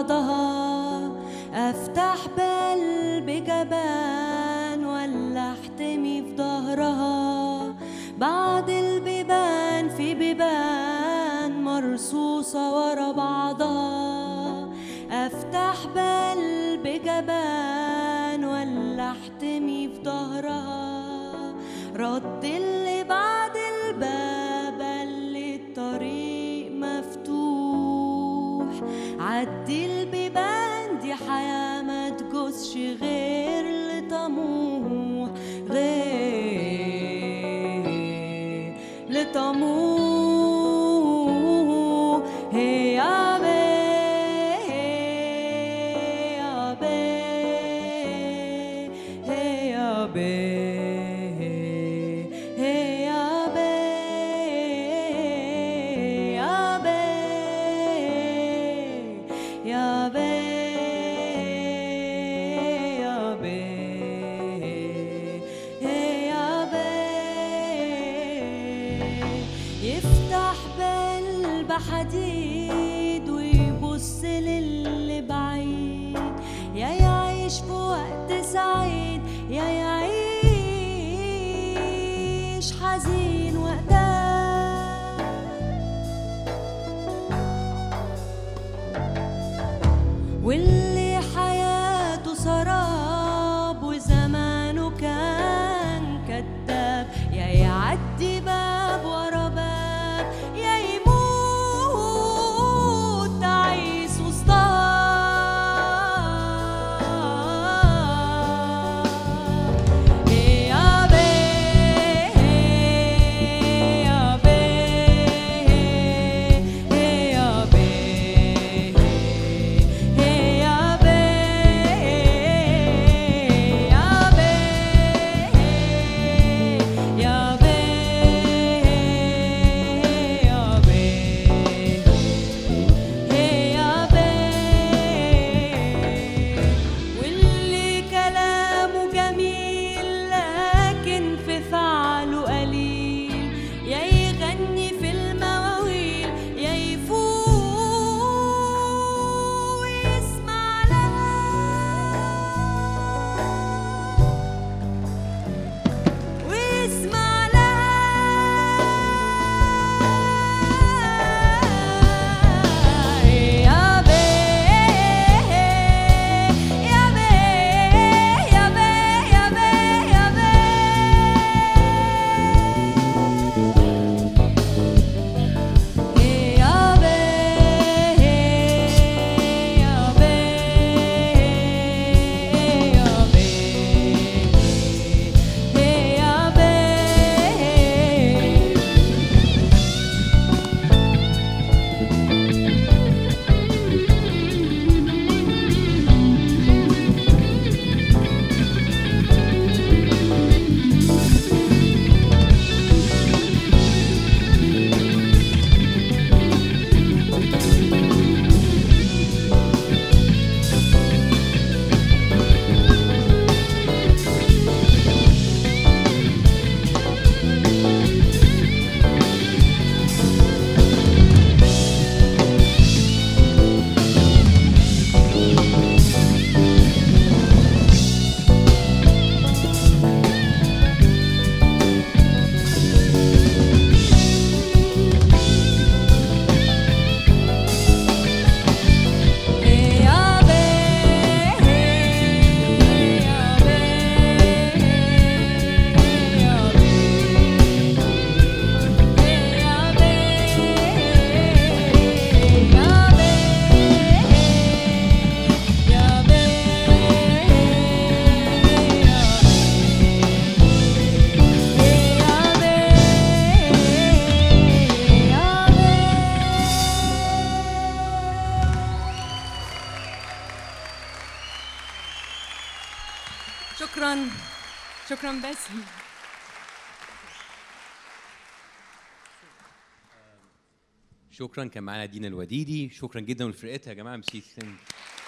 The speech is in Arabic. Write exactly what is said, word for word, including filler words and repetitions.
بعضها، افتح بقلب جبان ولا احتمي في ظهرها، بعد البيبان في بيبان مرصوصة ورا بعضها، افتح بقلب جبان ولا احتمي في ظهرها، رد اللي بعد الباب اللي الطريق مفتوح، عدي البيبان دي حياة ما تجوزش غير لطموح، غير لطموح. هي يا بيه يا بيه هي يا بيه هي يا بيه يا بيه يا بيه يا بيه يا بيه. يفتح بقلب حديد ويبص للي بعيد، يا يعيش في وقت سعيد يا يعيش حزين وقتها، واللي حياته سراب وزمانه كان كداب، يا يعدي باب ورا باب يا يموت تعيس وسطها. يا بيه يا بيه يا بيه يا بيه يا بيه يا بيه يا بيه يا بيه. واللي كلامه جميل لكن في فعله قليل، يا يغني في المواويل يا يفوق ويسمع لها، ويسمع لها. يا بيه يا بيه يا بيه يا بيه يا بيه يا بيه يا بيه يا بيه يا بيه. شكرا شكرا باسم. شكرا. كان معانا دينا الوديدي. شكرا جدا لفرقتها يا جماعه. ميرسي.